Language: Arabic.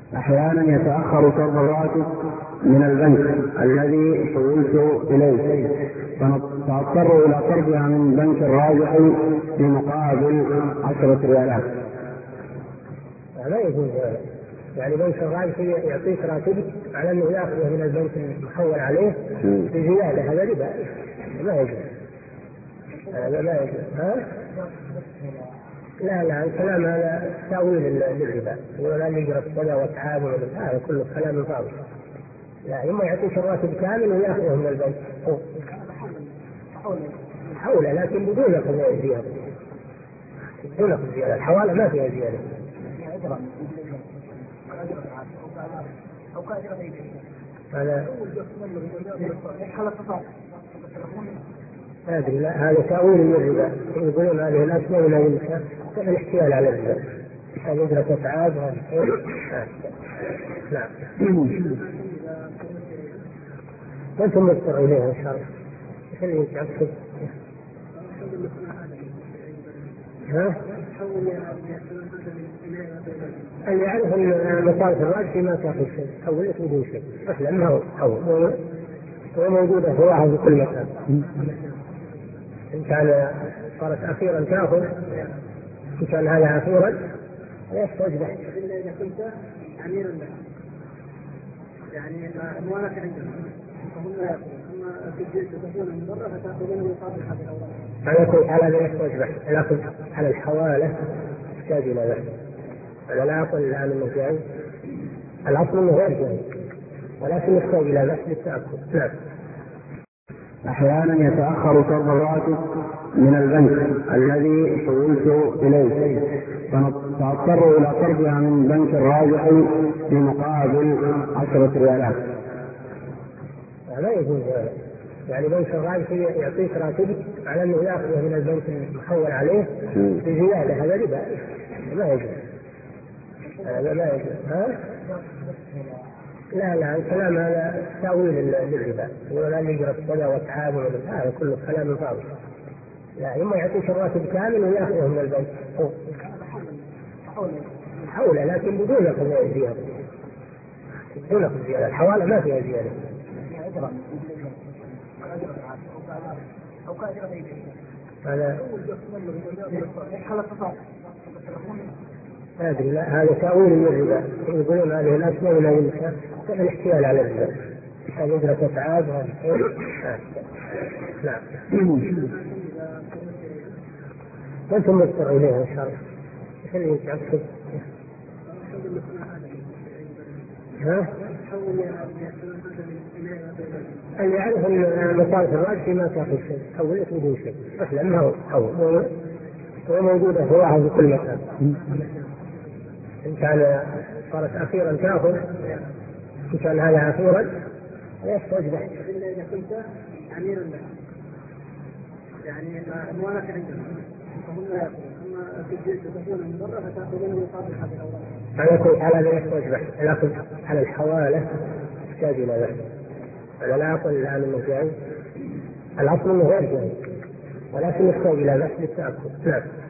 أحيانا يتأخر صرف الراتب من البنك الذي حولت إليه، فأضطر إلى صرفها من بنك الراجح بمقابل 10 ريالات. لا يجوز هذا. يعني بنك الراجح يعطيك راتبك على أنه يأخذه من البنك المحول عليه بزيادة، هذا ربا، لا يجوز، هذا لا يجوز. لا الكلام هذا تأويل للربا، ولا نجرب كذا وتعامل، هذا كله كلام فاضي. لا، إما يعطيك الراتب كامل ويأخذه من البنك حوله، لكن بدون أخذ زيادة، بدون أخذ زيادة. الحوالة ما فيها زيادة. هذا أدري، لا هذا تأويل للربا، يقولون هذه الأسماء من الاحتيال على الربا، هذه أجرة أتعاب. نعم، وأنتم مضطر إليها إن شاء الله. خليه يتعقد. اللي يعرف أن مصارف الراجح ما تأخذ شيء، حولت بدون شيء، مثل أنه هو حول وموجودة فروعها في كل مكان. إن كان صارت أخيرا تأخذ، إن كان هذا أخيرا لا يحتاج بحث. إذا كنت أميرا لها، يعني أموالك عندهم فهم لا يأخذون، أما تجد تكون مضرة فتأخذون مقابل هذه الأوراق. على كل حال لا يحتاج بحث، لكن على الحوالة يحتاج إلى بحث. أنا لا أقول الآن أنه جائز، الأصل أنه غير جائز، ولكن يحتاج إلى بحث للتأكد. نعم. أحيانا يتأخر صرف الراتب من البنك الذي حولت إليه، فأضطر إلى صرفها من بنك الراجح بمقابل 10 ريالات. لا يجوز هذا. يعني بنك الراجح يعطيك راتبك على أنه يأخذه من البنك المحول عليه بزيادة، هذا ربا، لا يجوز، هذا لا يجوز. لا الكلام هذا تأويل للربا، ولا نجرب كذا وتعامل، هذا كله كلام فاضي. لا، إما يعطيك الراتب كامل ويأخذه من البنك حوله، لكن بدون أخذ زيادة، بدون أخذ زيادة. الحوالة ما فيها زيادة. هذا أدري، لا هذا تأويل للربا، يقولون هذه الأسماء من الاحتيال على الربا، هذه أجرة أتعاب. نعم، وأنتم مضطر إليها إن شاء الله. خليه يتعقد. اللي يعرف أن مصارف الراجح ما تأخذ شيء، حولت بدون شيء، مثل أنه حول وموجودة فروعها في كل مكان. إن كان صارت أخيرا تأخذ، إن كان هذا أخيرا لا يحتاج بحث. إذا كنت أميرا لها، يعني أموالك عندهم فهم لا يأخذون، أما تجد تكون مضرة فتأخذون مقابل هذه الأوراق. على كل حال لا يحتاج بحث، لكن على الحوالة يحتاج إلى بحث. أنا لا أقول الآن أنه جائز، الأصل أنه غير جائز، ولكن يحتاج إلى بحث للتأكد. نعم.